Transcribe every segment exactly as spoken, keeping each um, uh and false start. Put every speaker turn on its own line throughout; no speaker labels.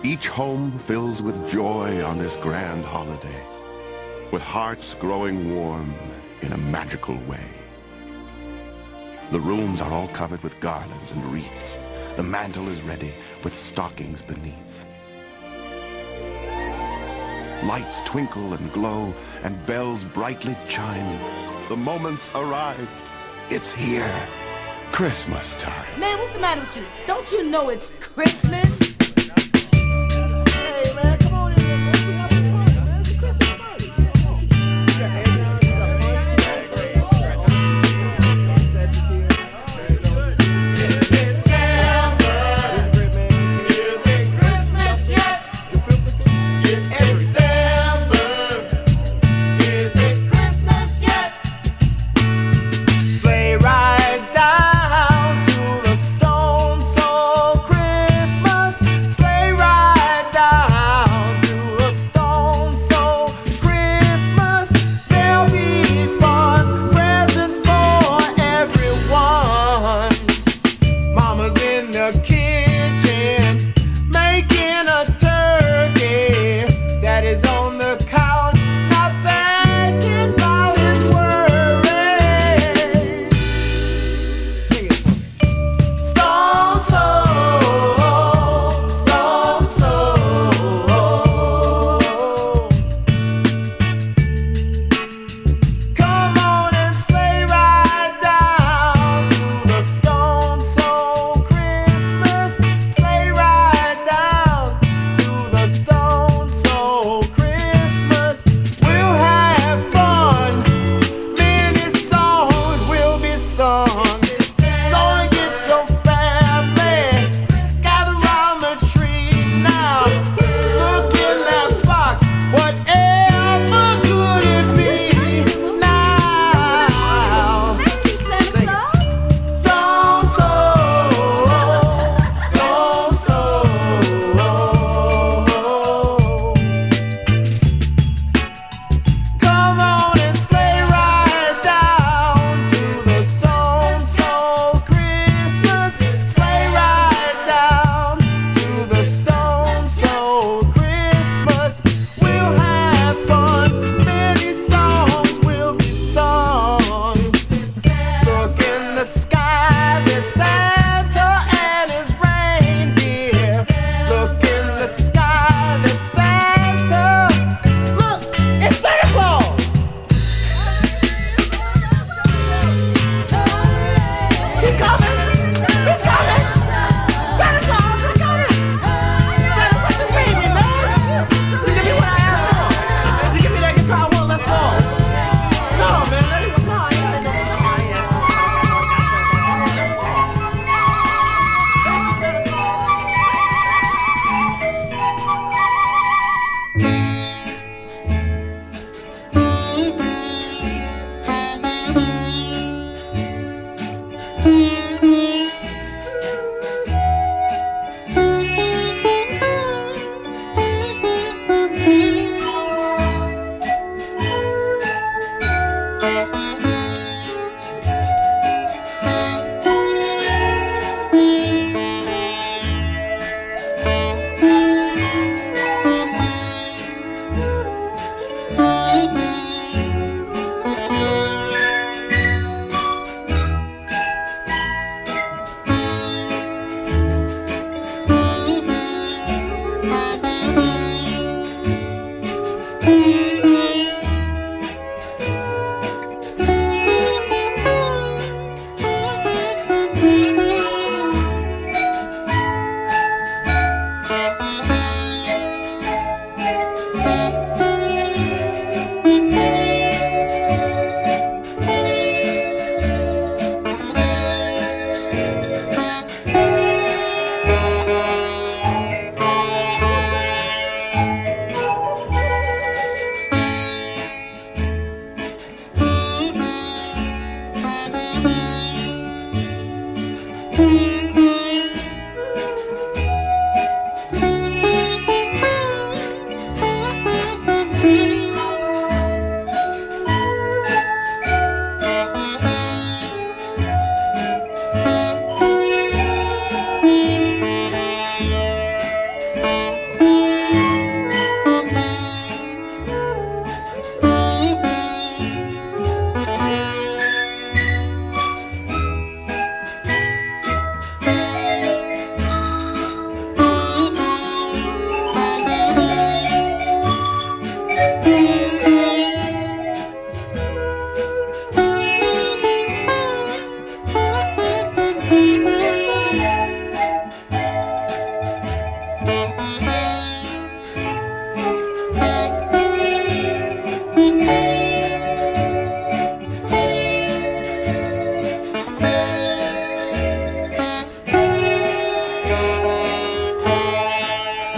Each home fills with joy on this grand holiday, with hearts growing warm in a magical way. The rooms are all covered with garlands and wreaths. The mantle is ready with stockings beneath. Lights twinkle and glow, and bells brightly chime. The moment's arrived. It's here. Christmas time.
Man, what's the matter with you? Don't you know it's Christmas?
Hey, man, come on in here, man. We having fun, man. It's a Christmas party. Come on. You got eggnog, you got punch, you got sets is here.
It's December.
Gingerbread man.
Is it Christmas yet?
The filthy fish.
It's December. Is it Christmas yet?
Sleigh ride down to the Stone Soul Christmas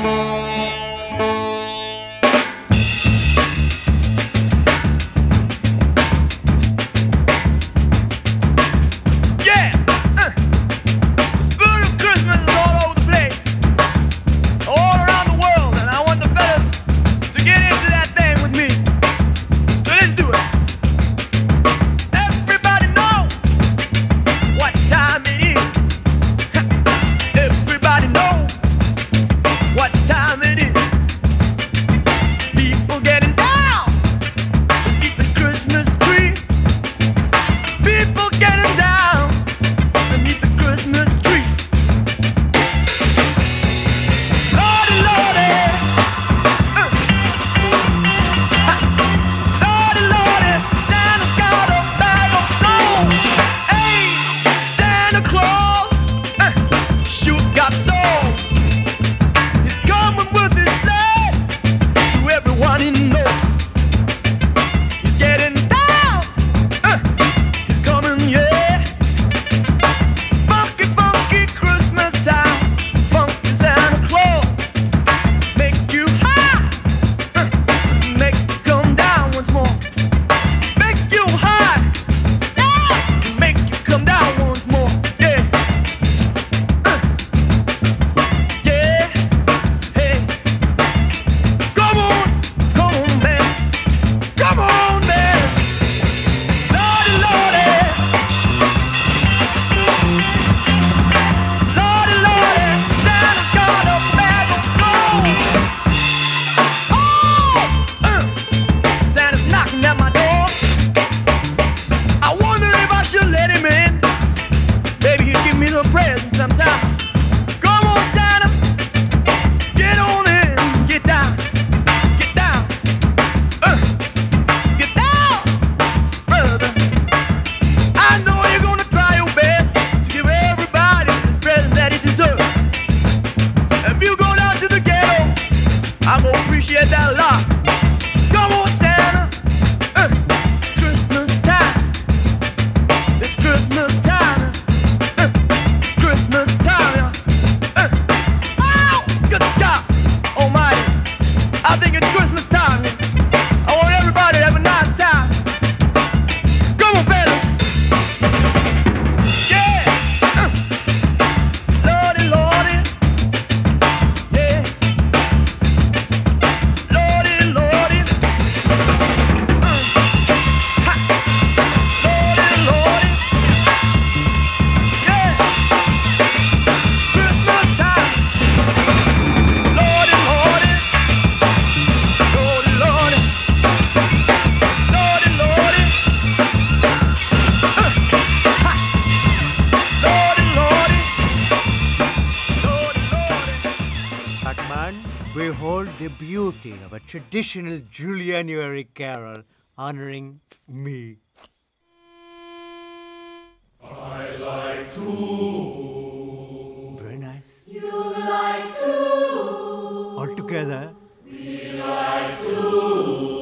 Behold the beauty of a traditional January carol honoring me.
I like to.
Very nice.
You like to.
All together.
We like to.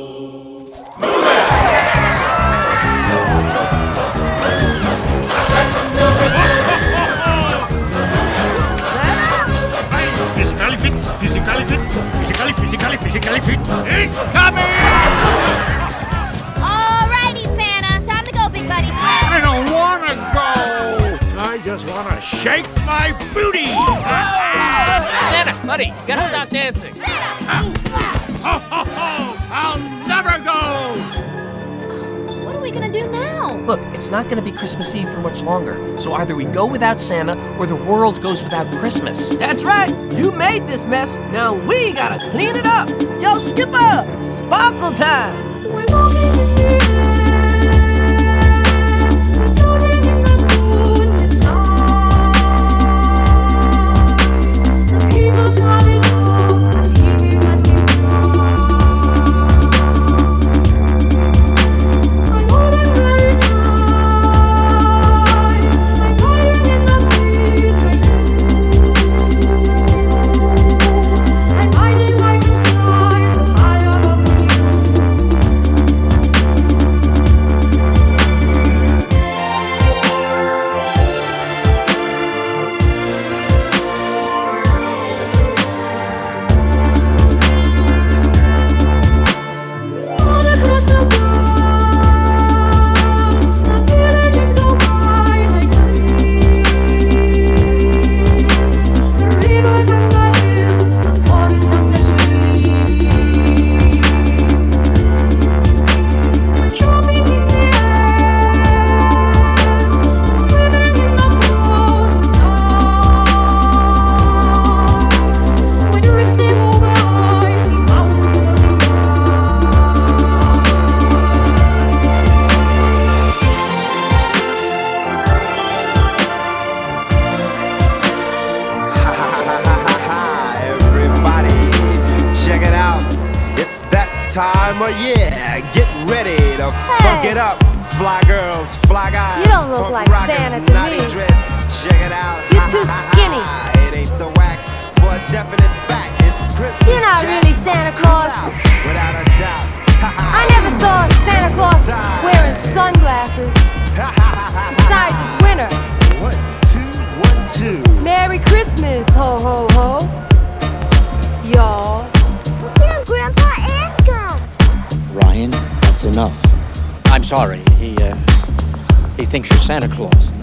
Physically fit, physically fit, physically, physically, physically fit. Incoming!
Alrighty, Santa. Time to go, big buddy.
I don't want to go. I just want to shake my booty.
Santa, buddy, you gotta stop dancing.
Santa!
Ho, ho, ho! I'll never go.
What are we gonna do now?
Look, it's not gonna be Christmas Eve for much longer. So either we go without Santa or the world goes without Christmas.
That's right. You made this mess. Now we gotta clean it up. Yo, Skipper, sparkle time.
We're moving in the air. We're floating in the moonlit sky. The people flying home are singing as we fly. I'm holding very tight. I'm riding in the breeze. I'm hiding, I can fly so high above the
time of year. Get ready to
Hey.
funk it up. Fly girls, fly guys,
You don't look
punk
like
rockers,
Santa to
naughty
me.
dress. Check it out.
You're too skinny.
It ain't the whack for a definite fact. It's Christmas.
You're not
Jack.
really Santa Claus.
Out, without a doubt.
I never saw a Santa Claus wearing sunglasses. Besides, it's winter.
One, two, one, two.
Merry Christmas, ho ho ho. Y'all.
Well, damn, Grandpa, ask him.
Ryan, that's enough. I'm sorry. He, uh, he thinks you're Santa Claus.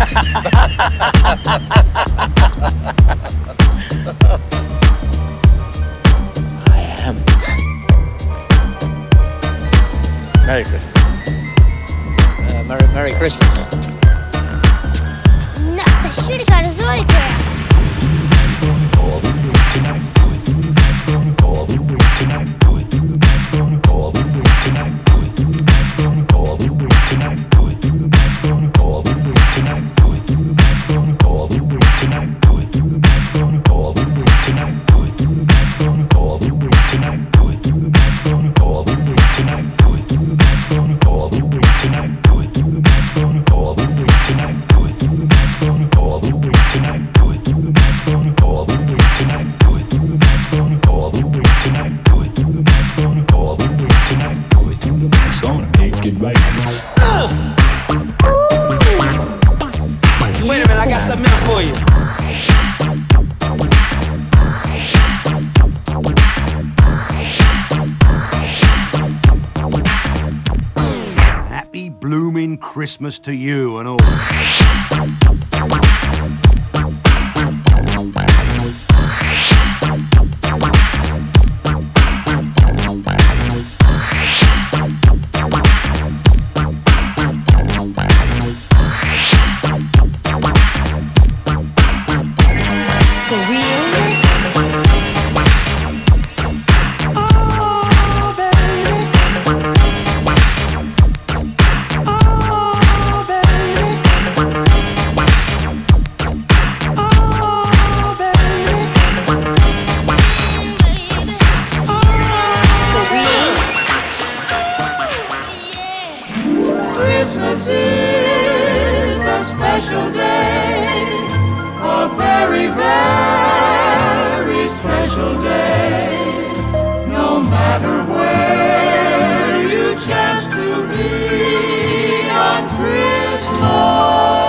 I am. Merry Christmas. Uh, Merry, Merry Christmas.
Nuts, I should've got his autograph.
Wait a minute, I got something else for you.
Happy blooming Christmas to you and all.
Christmas is a special day, a very, very special day. No matter where you chance to be on Christmas.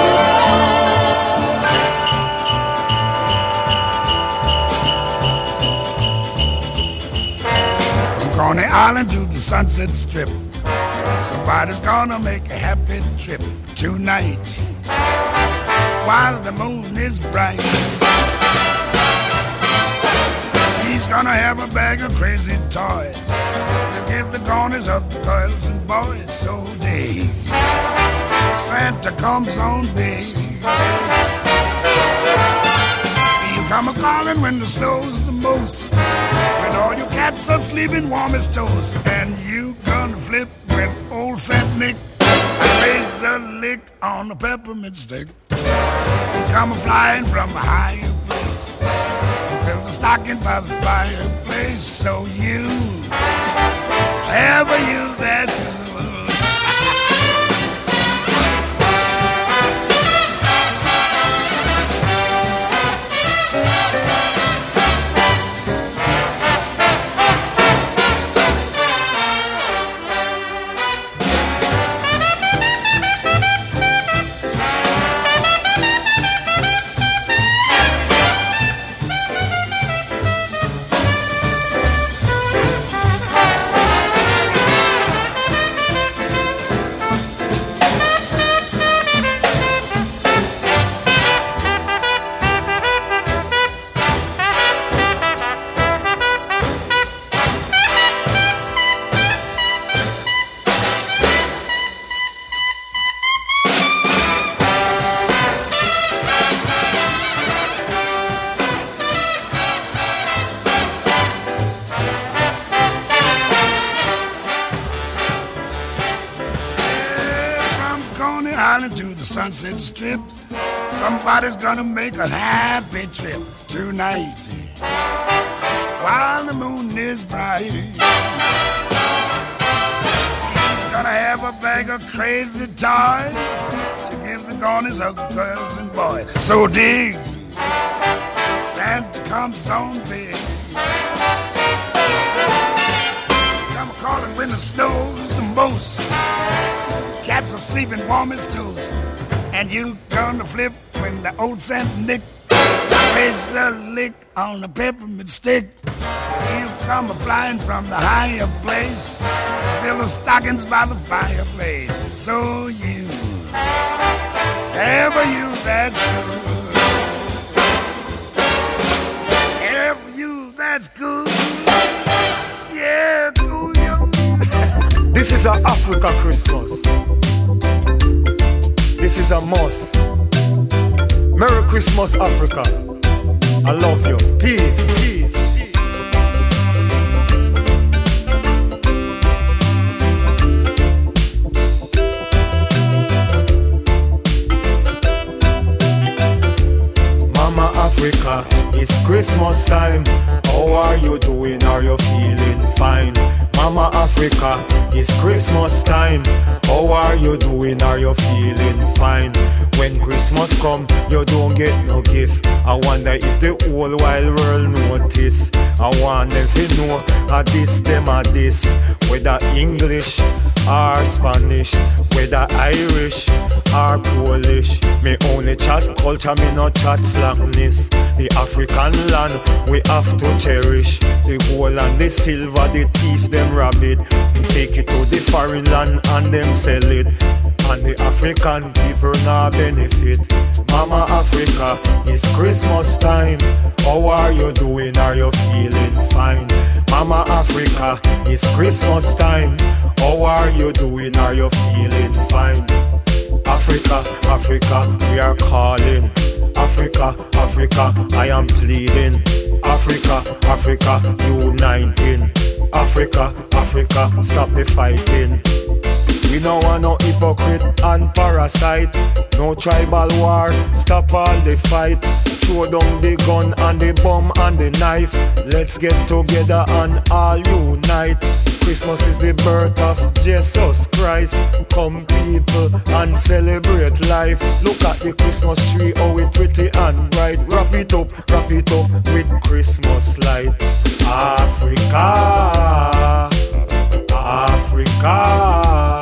From Coney Island to the Sunset Strip, somebody's gonna make a happy trip tonight while the moon is bright. He's gonna have a bag of crazy toys to give the corners of the girls and boys. So day Santa comes on big. He'll come a calling when the snow's the most, when all your cats are sleeping warm as toast, and you gonna flip when old Saint Nick raise a lick on a peppermint stick. You come flying from a higher place and fill the stocking by the fireplace. So you, ever you, that's good. Island to the Sunset Strip, somebody's gonna make a happy trip tonight while the moon is bright. He's gonna have a bag of crazy toys to give the corners of the girls and boys. So dig, Santa comes on big. Come calling when the snow's the most. Cats are sleeping warm as toast. And you gonna flip when the old Saint Nick plays a lick on a peppermint stick. You come flying from the higher place, fill the stockings by the fireplace. So you ever you that's good, ever you that's good, yeah, cool, yo.
This is a Africa Christmas. This is a must. Merry Christmas, Africa. I love you. Peace, peace, peace. Mama Africa, it's Christmas time. How are you doing? Are you feeling fine? Mama Africa, it's Christmas time. How are you doing? Are you feeling fine? When Christmas come, you don't get no gift. I wonder if the whole wide world notice. I want them to know how this, them or this. Whether English or Spanish, whether Irish or Polish. Me only chat culture, me not chat slackness. The African land we have to cherish. The gold and the silver, the thief them rob it. Take it to the foreign land and them sell it. And the African people now benefit. Mama Africa, it's Christmas time. How are you doing? Are you feeling fine? Mama Africa, it's Christmas time. How are you doing? Are you feeling fine? Africa, Africa, we are calling. Africa, Africa, I am pleading. Africa, Africa, uniting. Africa, Africa, stop the fighting. We don't want no hypocrite and parasite. No tribal war, stop all the fight. Throw down the gun and the bomb and the knife. Let's get together and all unite. Christmas is the birth of Jesus Christ. Come people and celebrate life. Look at the Christmas tree, how it's pretty and bright. Wrap it up, wrap it up with Christmas light. Africa, Africa.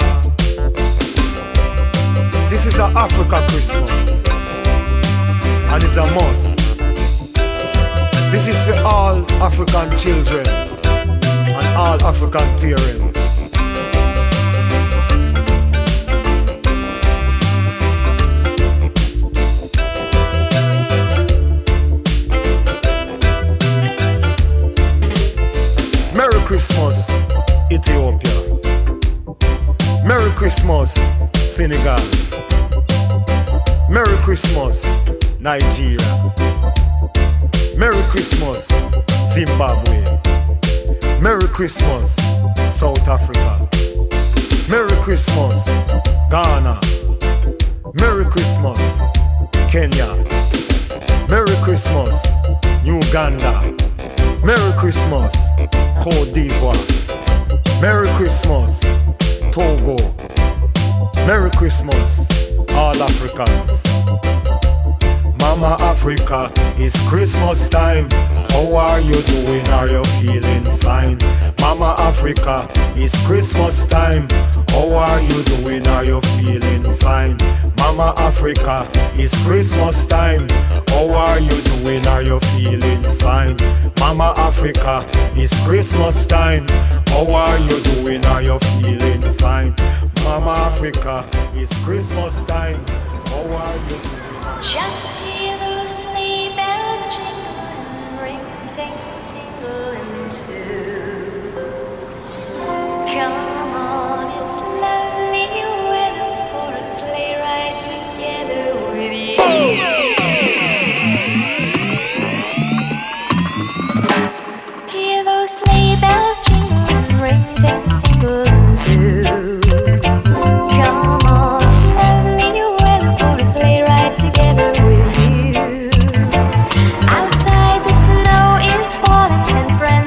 This is an Africa Christmas, and it's a must. This is for all African children and all African parents. Merry Christmas, Ethiopia. Merry Christmas, Senegal. Merry Christmas, Nigeria. Merry Christmas, Zimbabwe. Merry Christmas, South Africa. Merry Christmas, Ghana. Merry Christmas, Kenya. Merry Christmas, Uganda. Merry Christmas, Côte d'Ivoire. Merry Christmas, Togo. Merry Christmas, all Africans. Mama Africa, it's Christmas time. How are you doing? Are you feeling fine? Mama Africa, it's Christmas time. How are you doing? Are you feeling fine? Mama Africa, it's Christmas time. How are you doing? Are you feeling fine? Mama Africa, it's Christmas time. How are you doing? Are you feeling fine? Mama Africa, it's Christmas time. How are you doing?
Just hear those sleigh bells jingle and ring, tingle, tingle, and too. Come on, it's lovely weather for a sleigh ride together with you. Hear those sleigh bells jingle and ring, tingle, tingle, and too. Come on, lovely weather for a sleigh ride together with you. Outside the snow is falling and friends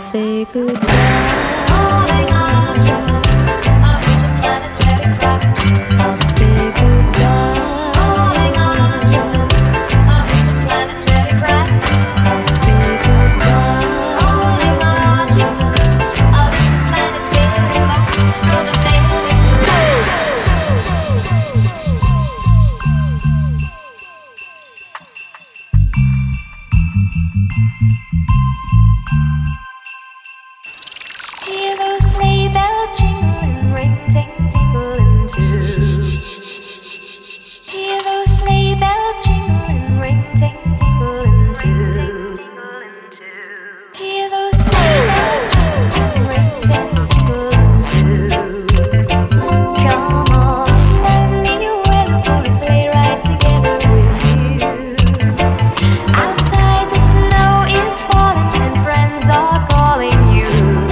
say goodbye. Moving on to our interplanetary craft. I'll say goodbye. Moving on to our interplanetary craft. I'll say goodbye. Moving on to our interplanetary motions from the daily. Hear those sleigh bells jingling, ring, ting, tingling too. Hear those sleigh bells jingling, ring, ting, tingling too. Hear those sleigh bells jingling, ring, ting, tingling too. Come on, lovely weather for a sleigh ride together with you. Outside the snow is falling and friends are calling you.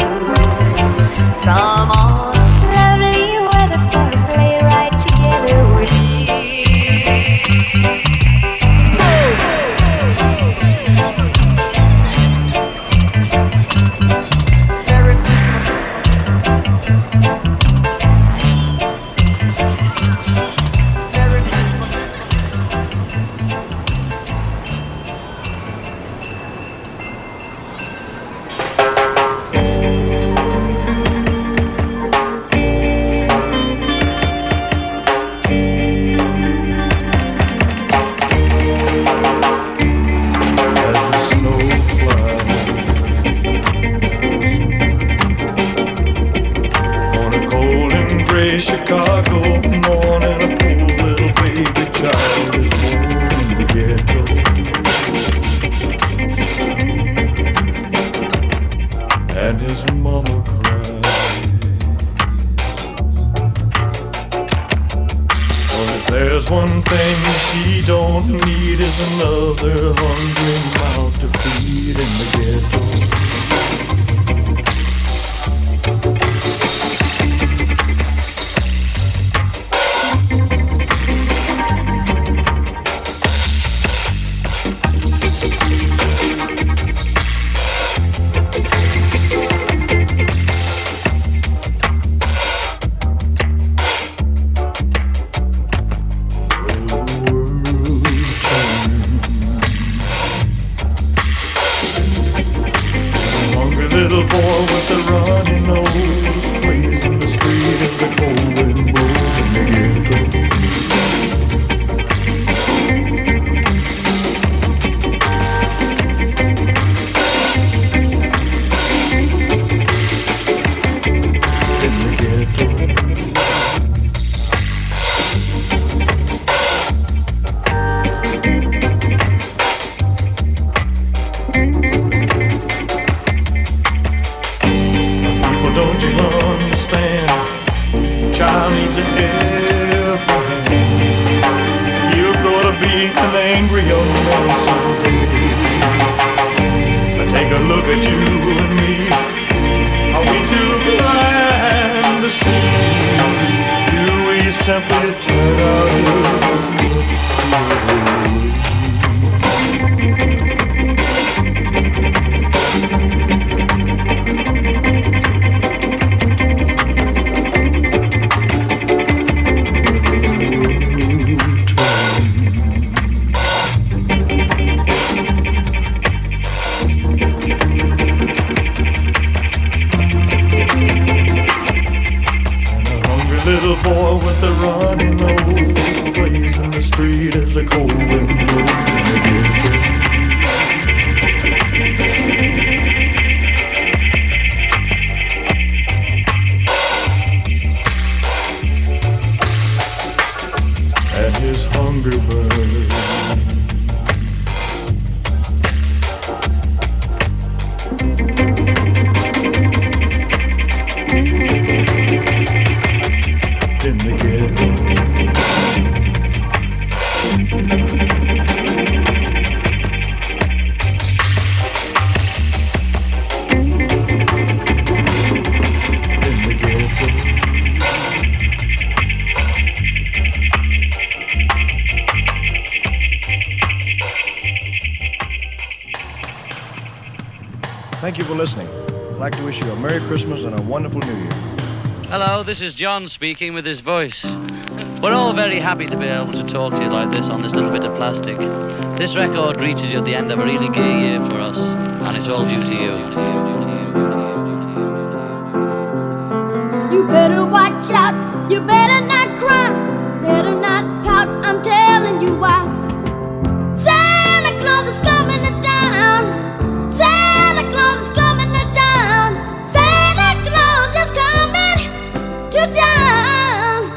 Come on, lovely weather for a sleigh ride together with you.
Chicago morning, a poor little baby child is born in the ghetto. And his mama cries. Oh, if there's one thing she don't need is another hungry mouth to feed in the ghetto. Little boy with the runny nose plays in the street as the cold wind blows in the ghetto. In the ghetto. Don't you understand? Child needs a helping hand. You're gonna be an angry young man someday. But take a look at you and me. Are we too blind to see? Do we simply turn our heads? Little boy with the runny nose plays in the street as the cold wind blows in the ghetto. And his hunger burns. In the ghetto.
Thank you for listening. I'd like to wish you a Merry Christmas and a wonderful New Year.
Hello, this is John speaking with his voice. We're all very happy to be able to talk to you like this on this little bit of plastic. This record reaches you at the end of a really gay year for us, and it's all due to you.
You better watch out, you better not cry, better not pout, I'm telling you why. Santa Claus is coming to town, Santa Claus is coming to town, Santa Claus is coming to town.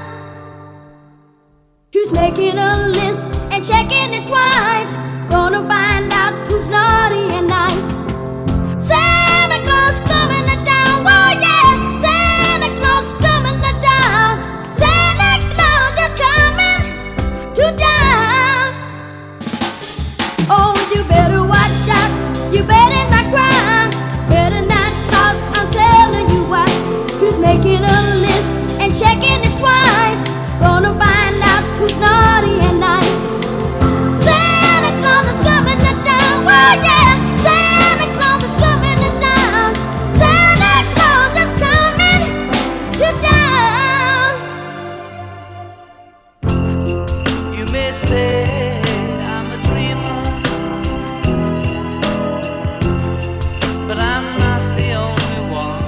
Who's making a list and checking it twice, gonna find out who's naughty and nice. Santa Claus coming to town, oh yeah, Santa Claus coming to town, Santa Claus is coming to town. Oh, you better watch out, you better not cry, better not talk, I'm telling you why. Who's making a list and checking it twice, gonna find out who's naughty and nice. Santa Claus is coming to town, oh yeah, Santa Claus is coming to town, Santa Claus is coming to town.
You may say I'm a dreamer, but I'm not the only one.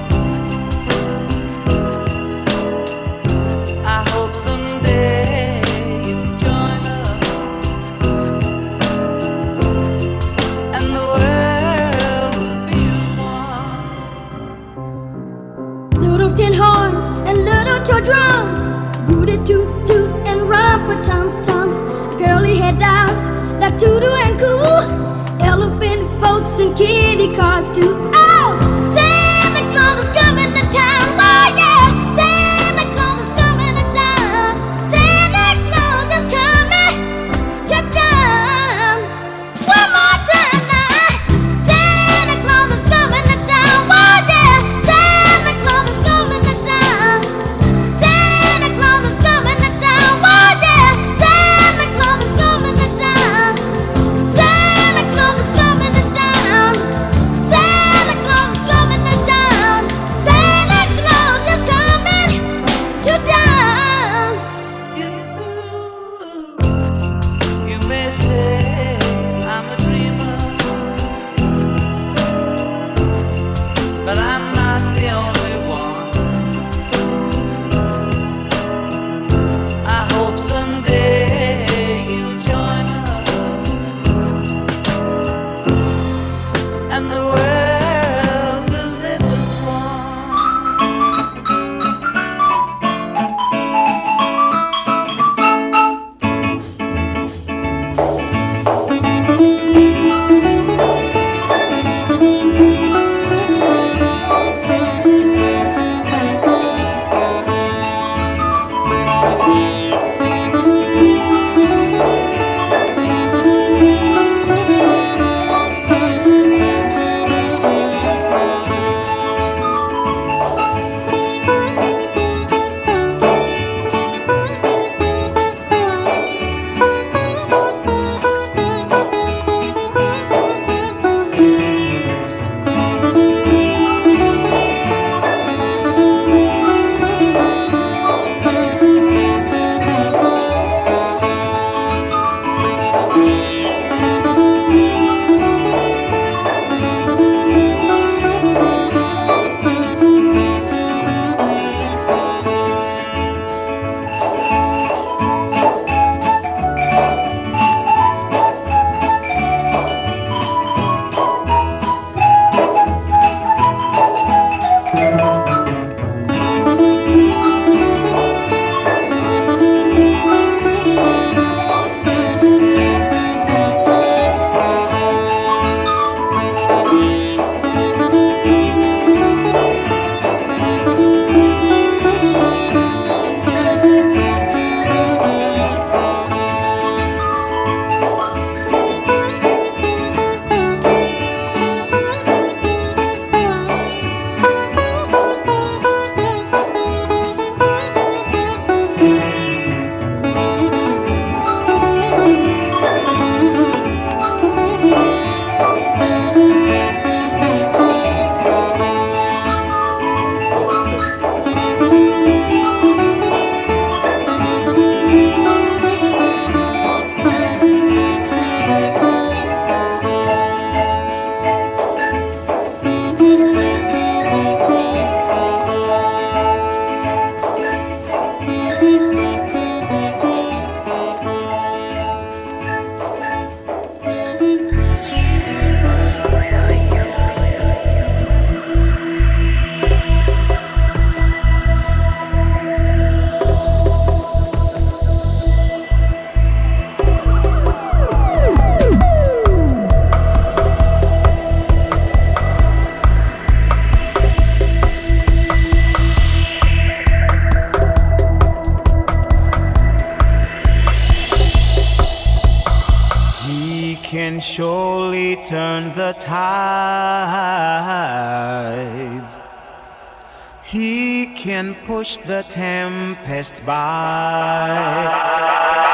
I hope someday you'll join us, and the world will be one.
Little tin horns and little toy drums, rooty toot toot and romper tum tums, curly head dolls that toodle and coo, elephant boats and kitty cars too. Oh, Santa Claus is coming to town, oh yeah, Santa Claus is coming to town, Santa Claus is coming to town. One more time now, Santa Claus is coming to town, oh yeah, Santa Claus is coming to town, Santa Claus is coming to town, oh yeah, Santa Claus is coming to town, Santa Claus is coming to town, Santa
can surely turn the tides. He can push the tempest by.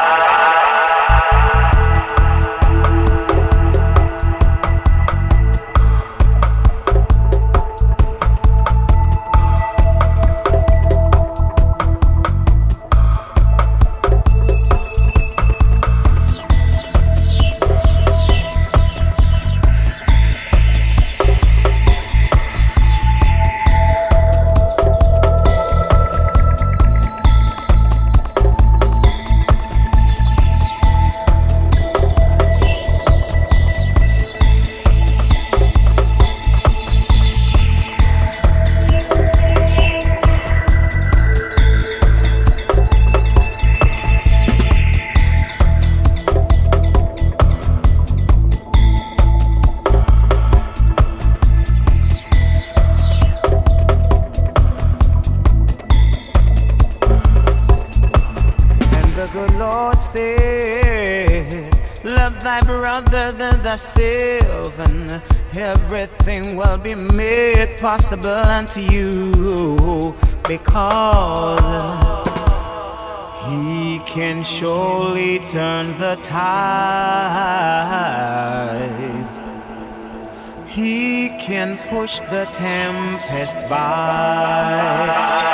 Brother than thyself, and everything will be made possible unto you, because he can surely turn the tides. He can push the tempest by.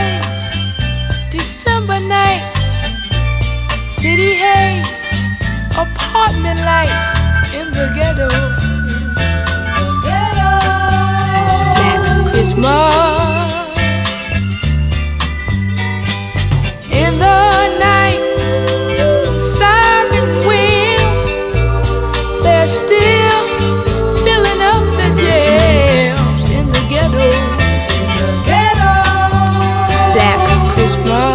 days, December nights, city haze, apartment lights in the ghetto. Black Christmas in the night, siren wheels, they're still filling up the jails in the ghetto. Black Christmas.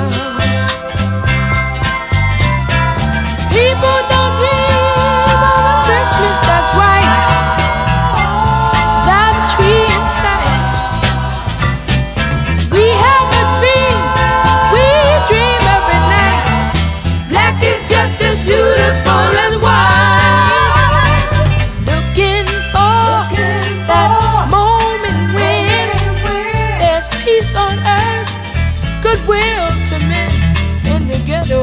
People don't dream of a Christmas that's right without a tree in sight. We have a dream, we dream every night. Black is just as beautiful as white. Looking for that moment when there's peace on earth, goodwill to men in the ghetto.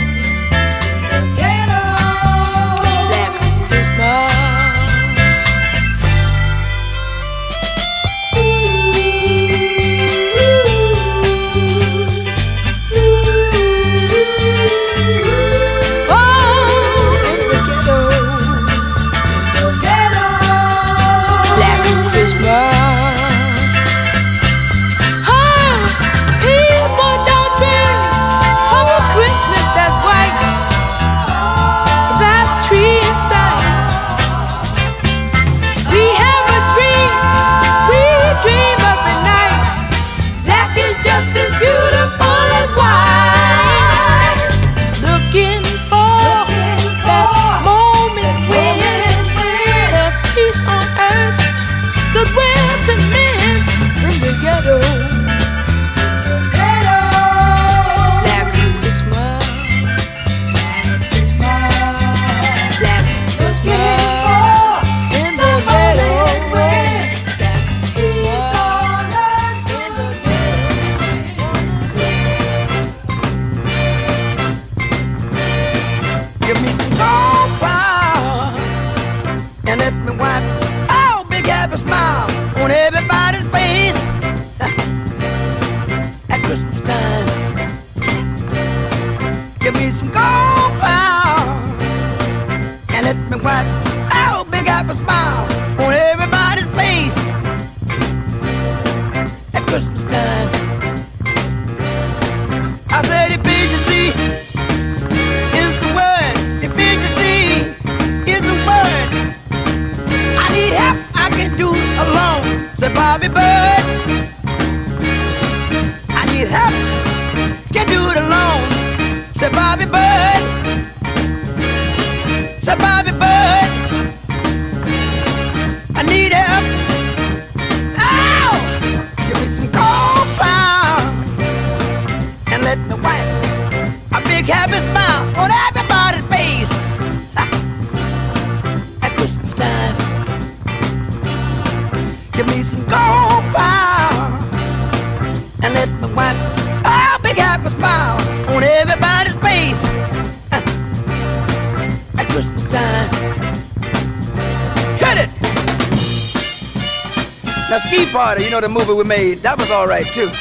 You know, the movie we made, that was all right too.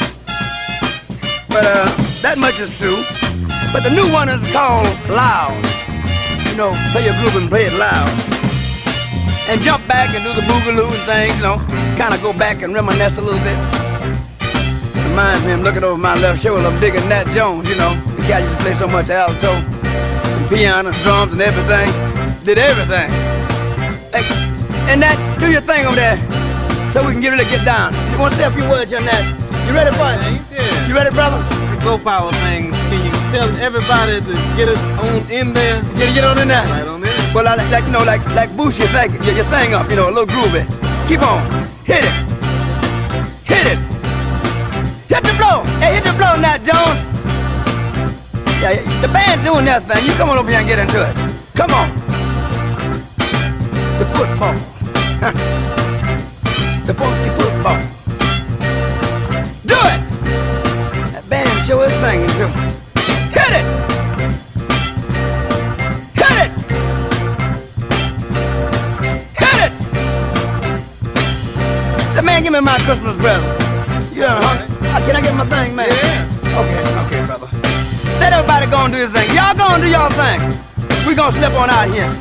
But uh, that much is true. But the new one is called Loud. You know, play your groove and play it loud. And jump back and do the boogaloo and things, you know, kind of go back and reminisce a little bit. Reminds me, I'm looking over my left shoulder, I'm digging Nat Jones, you know. The guy used to play so much alto, and piano, drums, and everything. Did everything. Hey, and Nat, do your thing over there, so we can get ready to get down. You want to say a few words on that? You ready for it?
Yeah.
You ready, brother?
The Go Power thing. Can you tell everybody to get it on in there?
Get it, get on in there.
Right on there.
Well, I, like you know, like like boost your thing, your, your thing up, you know, a little groovy. Keep on, hit it, hit it, hit the blow. Hey, hit the blow, Nat Jones. Yeah, the band's doing that thing. You come on over here and get into it. Come on. The football. The funky football. Do it! That band sure is singing too. Hit it! Hit it! Hit it! Say, man, give me my Christmas present. You done hungry? I can I get my thing, man? Yeah. Okay, okay, brother. Let everybody go and do his thing. Y'all go and do y'all thing. We gonna slip on out here.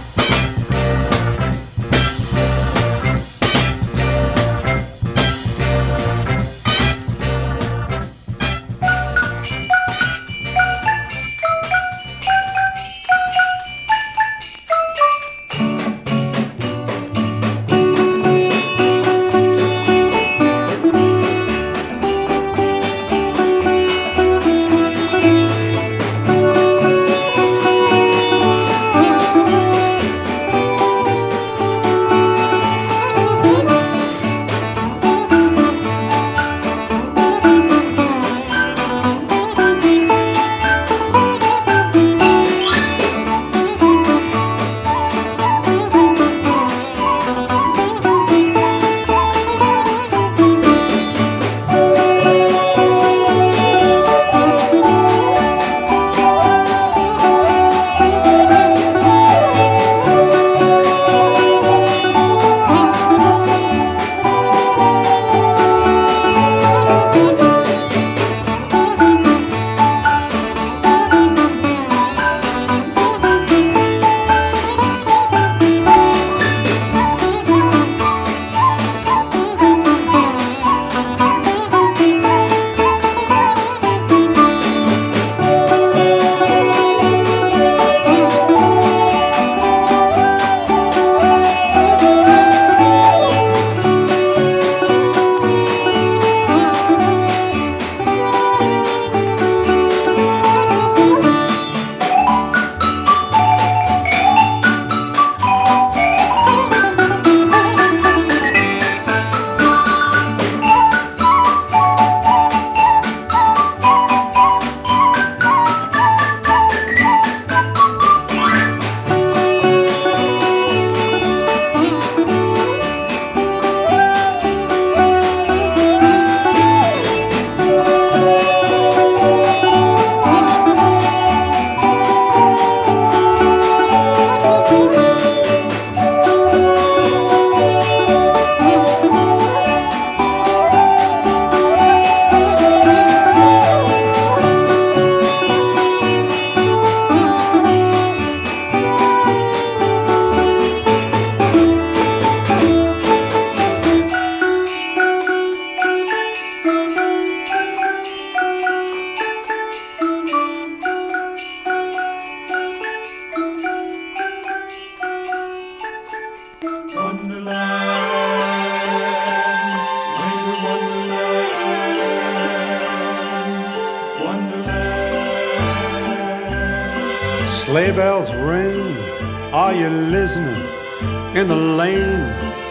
Sleigh bells ring, are you listening? In the lane,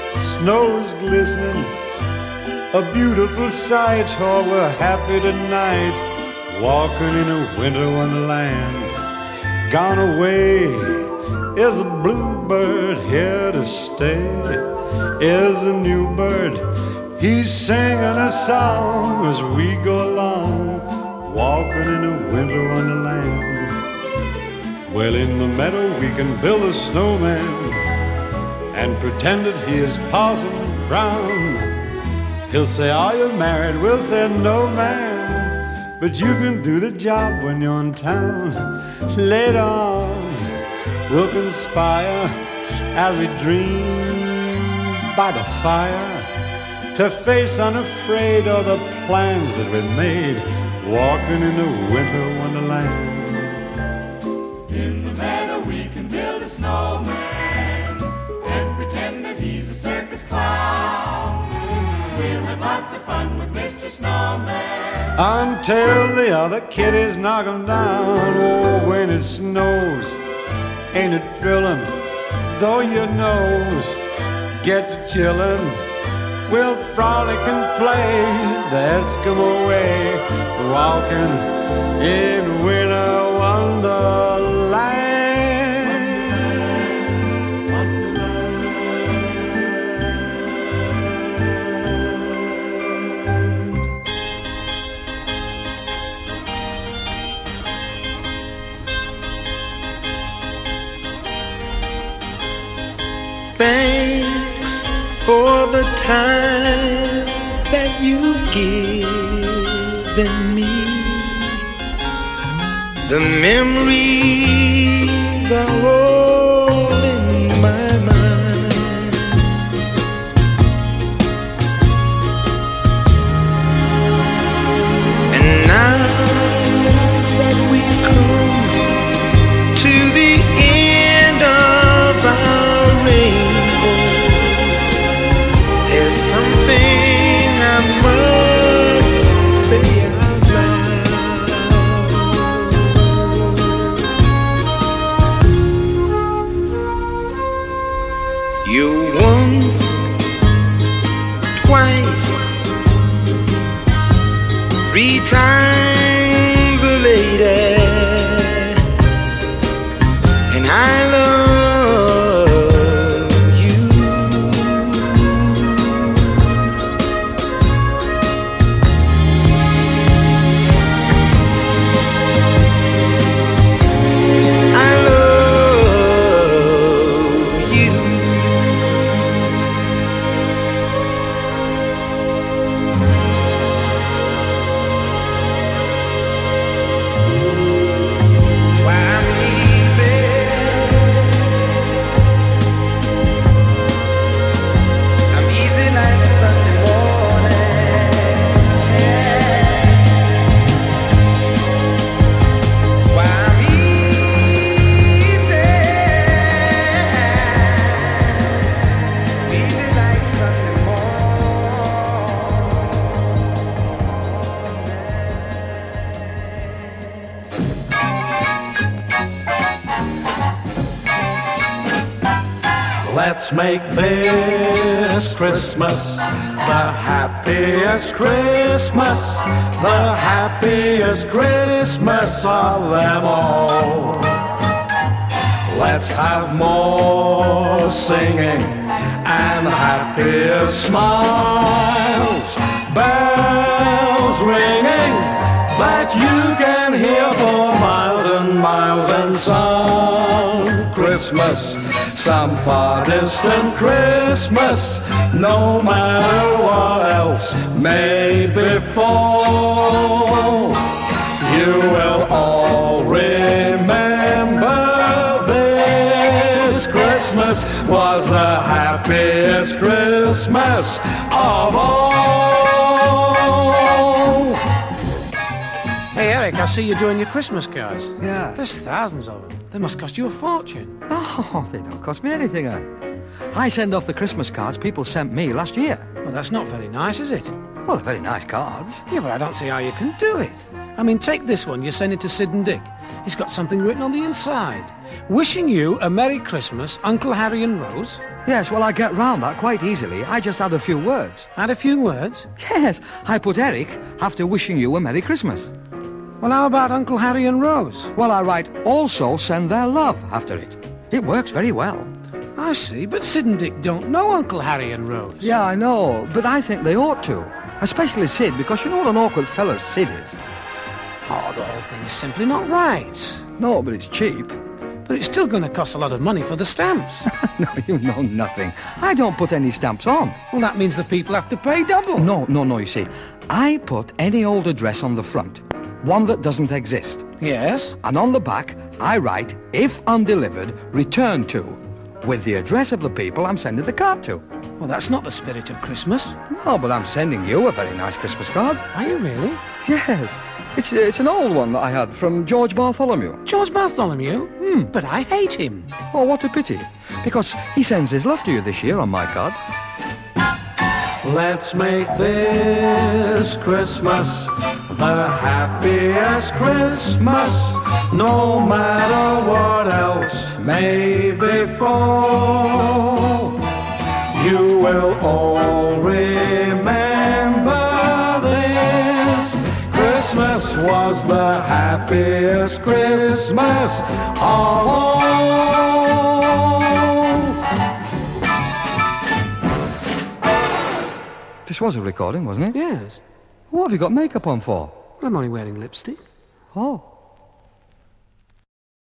snow's glistening. A beautiful sight, oh, we're happy tonight, walking in a winter wonderland. Gone away is a bluebird, here to stay is a new bird. He's singing a song as we go along, walking in a winter wonderland. Well, in the meadow we can build a snowman and pretend that he is Parson Brown. He'll say, are you married? We'll say, no, man, but you can do the job when you're in town. Later on, we'll conspire as we dream by the fire to face unafraid all the plans that we made, walking in a winter wonderland.
In the meadow we can build a snowman and pretend that he's a circus clown. We'll have lots of fun with Mister Snowman
until the other kiddies knock him down. Oh, when it snows, ain't it thrilling? Though your nose gets chillin', we'll frolic and play the Eskimo way, walking in winter wonderland.
Thanks for the times that you give. than me. The memories are all in my mind. And now that we've come to the end of our rainbow, there's something I must say out loud. You once, twice, three times a lady, and I love you. I love you. That's why I'm easy. I'm easy like Sunday morning. That's why I'm easy. Easy like Sunday
Let's make this Christmas the happiest Christmas, the happiest Christmas of them all. Let's have more singing and happier smiles, bells ringing that you can hear for miles and miles, and some Christmas, some far distant Christmas, no matter what else may befall, you will all remember this Christmas was the happiest Christmas of all.
Hey, Eric, I see you're doing your Christmas cards.
Yeah.
There's thousands of them. They must cost you a fortune.
Oh, they don't cost me anything. I, I send off the Christmas cards people sent me last year.
Well, that's not very nice, is it?
Well, they're very nice cards.
Yeah, but I don't see how you can do it. I mean, take this one. You send it to Sid and Dick. It's got something written on the inside. Wishing you a Merry Christmas, Uncle Harry and Rose.
Yes, well, I get round that quite easily. I just add a few words.
Add a few words?
Yes, I put Eric after wishing you a Merry Christmas.
Well, how about Uncle Harry and Rose?
Well, I write also send their love after it. It works very well.
I see, but Sid and Dick don't know Uncle Harry and Rose.
Yeah, I know, but I think they ought to. Especially Sid, because you know what an awkward fella Sid is.
Oh, the whole thing is simply not right.
No, but it's cheap.
But it's still going to cost a lot of money for the stamps.
No, you know nothing. I don't put any stamps on.
Well, that means the people have to pay double.
No, no, no, you see. I put any old address on the front. One that doesn't exist.
Yes?
And on the back, I write, if undelivered, return to, with the address of the people I'm sending the card to.
Well, that's not the spirit of Christmas.
No, but I'm sending you a very nice Christmas card.
Are you really?
Yes. It's, it's an old one that I had from George Bartholomew.
George Bartholomew?
Hmm.
But I hate him.
Oh, what a pity. Because he sends his love to you this year on my card.
Let's make this Christmas the happiest Christmas, no matter what else may befall. You will all remember this Christmas was the happiest Christmas of all.
This was a recording, wasn't it?
Yes.
What have you got makeup on for?
Well, I'm only wearing lipstick.
Oh.